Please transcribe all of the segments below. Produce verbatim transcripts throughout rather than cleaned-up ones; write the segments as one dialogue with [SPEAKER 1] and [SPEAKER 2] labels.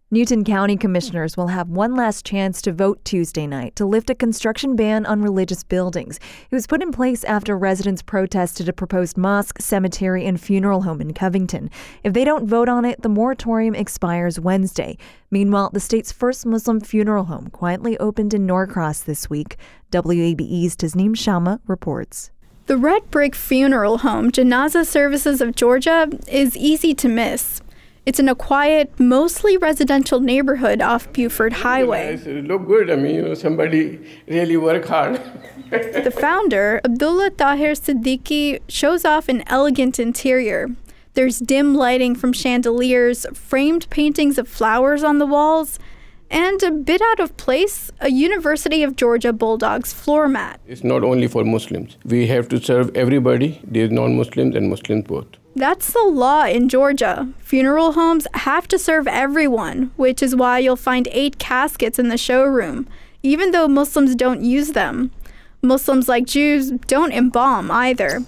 [SPEAKER 1] Newton County commissioners will have one last chance to vote Tuesday night to lift a construction ban on religious buildings. It was put in place after residents protested a proposed mosque, cemetery, and funeral home in Covington. If they don't vote on it, the moratorium expires Wednesday. Meanwhile, the state's first Muslim funeral home quietly opened in Norcross this week. W A B E's Tasneem Shamma reports.
[SPEAKER 2] The Red Brick Funeral Home, Janazah Services of Georgia, is easy to miss. It's in a quiet, mostly residential neighborhood off Buford Highway.
[SPEAKER 3] It look good. I mean, you know, somebody really work hard.
[SPEAKER 2] The founder, Abdullah Tahir Siddiqui, shows off an elegant interior. There's dim lighting from chandeliers, framed paintings of flowers on the walls, and a bit out of place, a University of Georgia Bulldogs floor mat.
[SPEAKER 3] It's not only for Muslims. We have to serve everybody. There's non-Muslims and Muslims both.
[SPEAKER 2] That's the law in Georgia. Funeral homes have to serve everyone, which is why you'll find eight caskets in the showroom, even though Muslims don't use them. Muslims, like Jews, don't embalm either.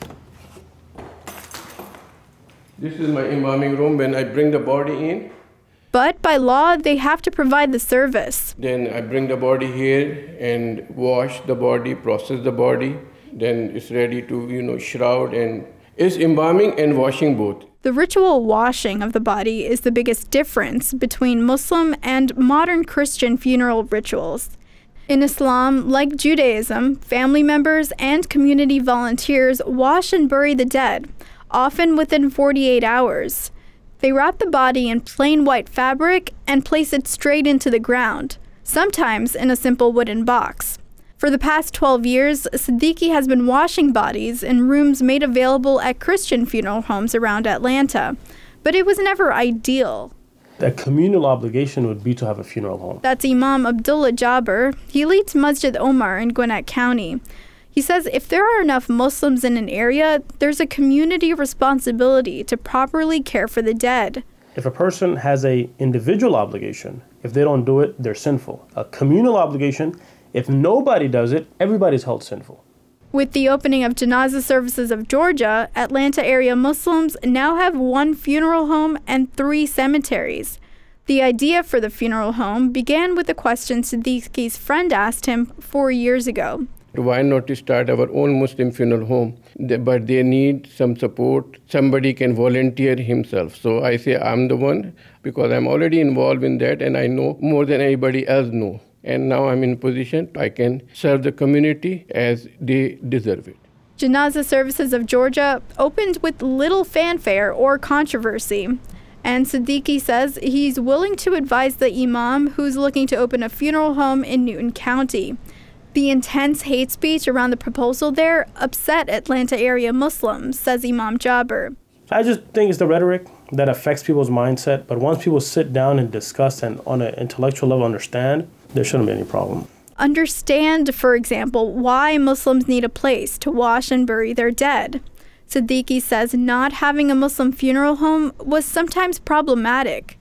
[SPEAKER 3] This is my embalming room when I bring the body in.
[SPEAKER 2] But by law, they have to provide the service.
[SPEAKER 3] Then I bring the body here and wash the body, process the body. Then it's ready to, you know, shroud, and it's embalming and washing both.
[SPEAKER 2] The ritual washing of the body is the biggest difference between Muslim and modern Christian funeral rituals. In Islam, like Judaism, family members and community volunteers wash and bury the dead, often within forty-eight hours. They wrap the body in plain white fabric and place it straight into the ground, sometimes in a simple wooden box. For the past twelve years, Siddiqui has been washing bodies in rooms made available at Christian funeral homes around Atlanta, but it was never ideal.
[SPEAKER 4] The communal obligation would be to have a funeral home.
[SPEAKER 2] That's Imam Abdullah Jabber. He leads Masjid Omar in Gwinnett County. He says if there are enough Muslims in an area, there's a community responsibility to properly care for the dead.
[SPEAKER 4] If a person has an individual obligation, if they don't do it, they're sinful. A communal obligation, if nobody does it, everybody's held sinful.
[SPEAKER 2] With the opening of Janazah Services of Georgia, Atlanta area Muslims now have one funeral home and three cemeteries. The idea for the funeral home began with a question Siddiqui's friend asked him four years ago.
[SPEAKER 3] Why not to start our own Muslim funeral home? But they need some support. Somebody can volunteer himself. So I say I'm the one because I'm already involved in that and I know more than anybody else know. And now I'm in a position I can serve the community as they deserve it.
[SPEAKER 2] Janazah Services of Georgia opened with little fanfare or controversy. And Siddiqui says he's willing to advise the imam who's looking to open a funeral home in Newton County. The intense hate speech around the proposal there upset Atlanta area Muslims, says Imam Jabber.
[SPEAKER 4] I just think it's the rhetoric that affects people's mindset. But once people sit down and discuss and on an intellectual level understand, there shouldn't be any problem.
[SPEAKER 2] Understand, for example, why Muslims need a place to wash and bury their dead. Siddiqui says not having a Muslim funeral home was sometimes problematic.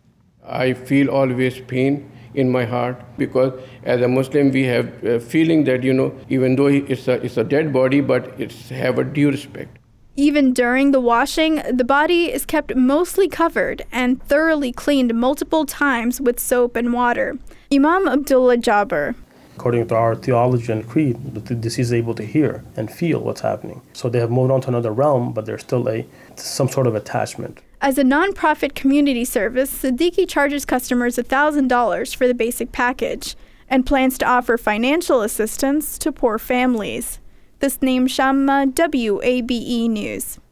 [SPEAKER 3] I feel always pain in my heart because as a Muslim we have a feeling that, you know, even though it's a, it's a dead body, but it's have a due respect.
[SPEAKER 2] Even during the washing, the body is kept mostly covered and thoroughly cleaned multiple times with soap and water. Imam Abdullah Jabber.
[SPEAKER 4] According to our theology and creed, the deceased is able to hear and feel what's happening. So they have moved on to another realm, but there's still a some sort of attachment.
[SPEAKER 2] As a nonprofit community service, Siddiqui charges customers one thousand dollars for the basic package and plans to offer financial assistance to poor families. Tasneem Shamma, W A B E News.